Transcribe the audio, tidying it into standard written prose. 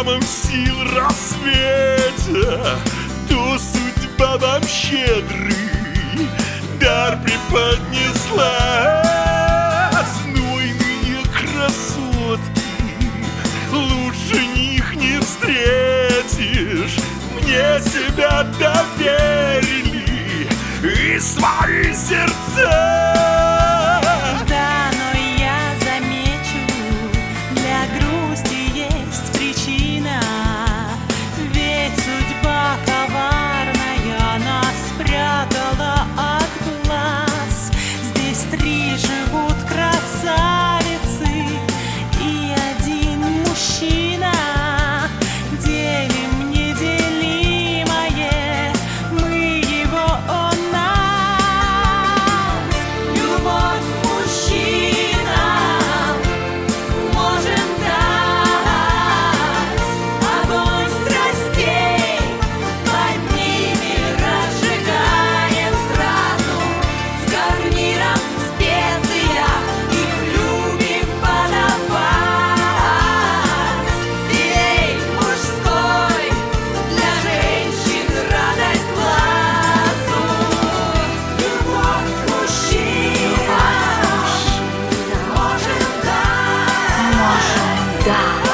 самом сил рассвете, то судьба вам щедрый дар преподнесла. Знойные красотки, лучше них не встретишь. Мне себя доверили и свои сердца. Да, но я замечу, для грусти есть причина. Ведь судьба коварная нас спрятала от глаз. Здесь 3 живут красавицы и 1 мужчина. Делим неделимое, мы его, он нас. Любовь мужчинам можем дать, огонь страстей под ними разжигаем сразу. С гарниром специя их любим подавать. Филей мужской для женщин радость глазу. Любовь мужчинам можем дать,